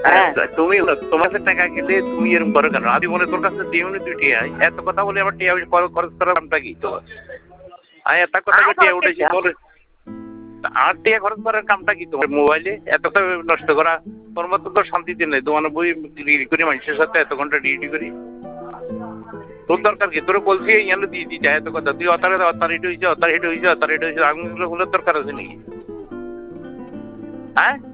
তুমি তোমার কাছে টাকা গেলে তুমি এরকম করো কেন? আমি বলে তোর কাছে দিও নি তুই টিয়া এত কথা বলে আমার টিয়া খরচ করার নামটা কি তোমার? আমি এত কথা টিয়া উঠেছি তোর আর টিয়া খরচ করার কামটা কি তোমার? মোবাইলে এত নষ্ট করা তোর মতো তো শান্তিতে নেই। তোমার বই ডিগ্রি করি মানুষের সাথে এত ঘন্টা ডিউটি করি। তোর দরকার কি? তোর বলছি ইয়ানো দিয়ে দিই এত কথা তুই অতারিট হয়েছে অতারিট হয়েছে অতারিট হয়েছে আঙুল দরকার আছে নাকি? হ্যাঁ